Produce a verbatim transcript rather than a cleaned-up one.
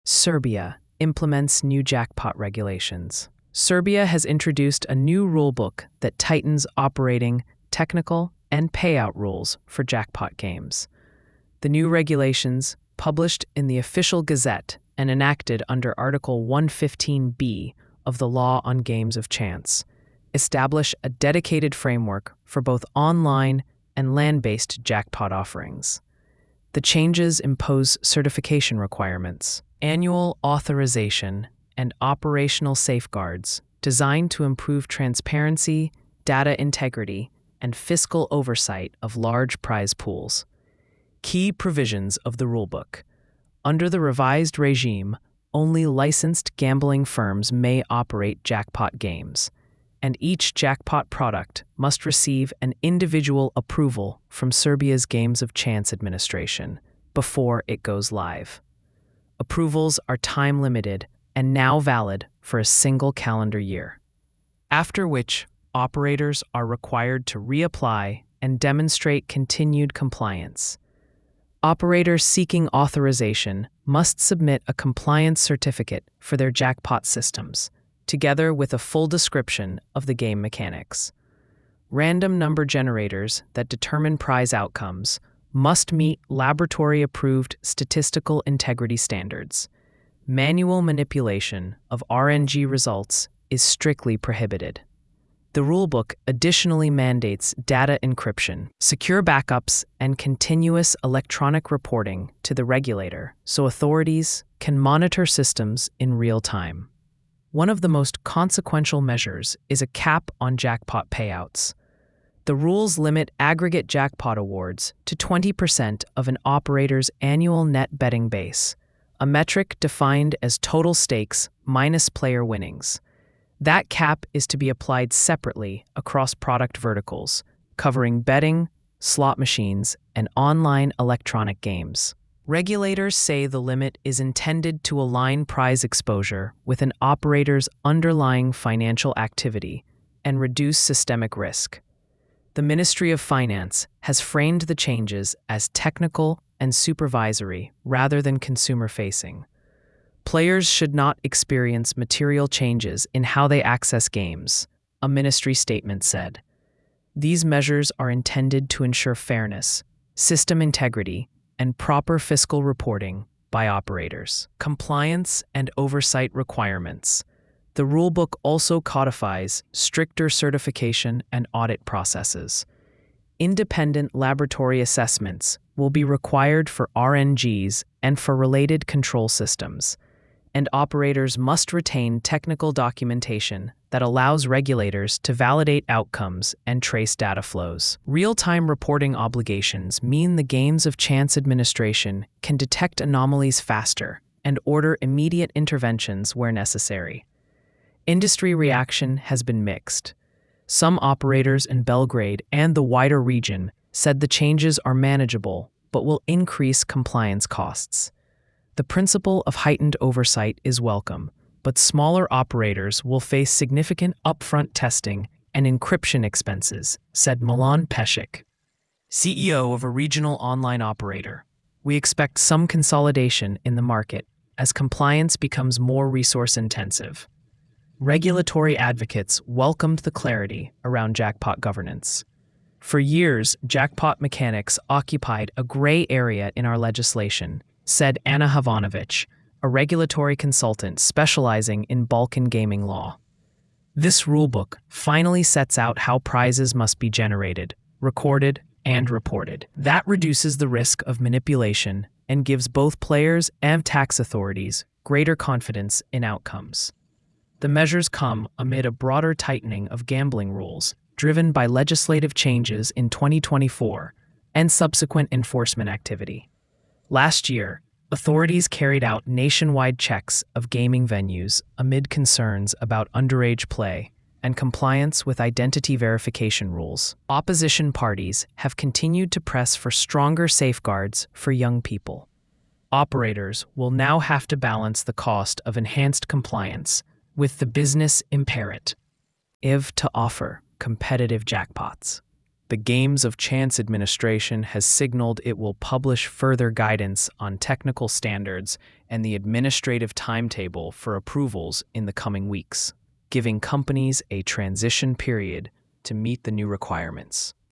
Serbia implements new jackpot regulations. Serbia has introduced a new rulebook that tightens operating, technical, and payout rules for jackpot games. The new regulations, published in the Official Gazette and enacted under Article one fifteen B of the Law on Games of Chance, establish a dedicated framework for both online and land-based jackpot offerings. The changes impose certification requirements, annual authorization, and operational safeguards designed to improve transparency, data integrity, and fiscal oversight of large prize pools. Key provisions of the rulebook. Under the revised regime, only licensed gambling firms may operate jackpot games, and each jackpot product must receive an individual approval from Serbia's Games of Chance administration before it goes live. Approvals are time-limited and now valid for a single calendar year, after which operators are required to reapply and demonstrate continued compliance. Operators seeking authorization must submit a compliance certificate for their jackpot systems, together with a full description of the game mechanics. Random number generators that determine prize outcomes must meet laboratory-approved statistical integrity standards. Manual manipulation of R N G results is strictly prohibited. The rulebook additionally mandates data encryption, secure backups, and continuous electronic reporting to the regulator so authorities can monitor systems in real time. One of the most consequential measures is a cap on jackpot payouts. The rules limit aggregate jackpot awards to twenty percent of an operator's annual net betting base, a metric defined as total stakes minus player winnings. That cap is to be applied separately across product verticals, covering betting, slot machines, and online electronic games. Regulators say the limit is intended to align prize exposure with an operator's underlying financial activity and reduce systemic risk. The Ministry of Finance has framed the changes as technical and supervisory rather than consumer-facing. Players should not experience material changes in how they access games, a ministry statement said. These measures are intended to ensure fairness, system integrity, and proper fiscal reporting by operators. Compliance and oversight requirements. The rulebook also codifies stricter certification and audit processes. Independent laboratory assessments will be required for R N Gs and for related control systems, and operators must retain technical documentation that allows regulators to validate outcomes and trace data flows. Real-time reporting obligations mean the Games of Chance administration can detect anomalies faster and order immediate interventions where necessary. Industry reaction has been mixed. Some operators in Belgrade and the wider region said the changes are manageable but will increase compliance costs. The principle of heightened oversight is welcome, but smaller operators will face significant upfront testing and encryption expenses, said Milan Pesic, C E O of a regional online operator. We expect some consolidation in the market as compliance becomes more resource-intensive. Regulatory advocates welcomed the clarity around jackpot governance. For years, jackpot mechanics occupied a gray area in our legislation, said Anna Havanovic, a regulatory consultant specializing in Balkan gaming law. This rulebook finally sets out how prizes must be generated, recorded, and reported. That reduces the risk of manipulation and gives both players and tax authorities greater confidence in outcomes. The measures come amid a broader tightening of gambling rules, driven by legislative changes in twenty twenty-four and subsequent enforcement activity. Last year, authorities carried out nationwide checks of gaming venues amid concerns about underage play and compliance with identity verification rules. Opposition parties have continued to press for stronger safeguards for young people. Operators will now have to balance the cost of enhanced compliance with the business imperative to offer competitive jackpots. The Games of Chance Administration has signaled it will publish further guidance on technical standards and the administrative timetable for approvals in the coming weeks, giving companies a transition period to meet the new requirements.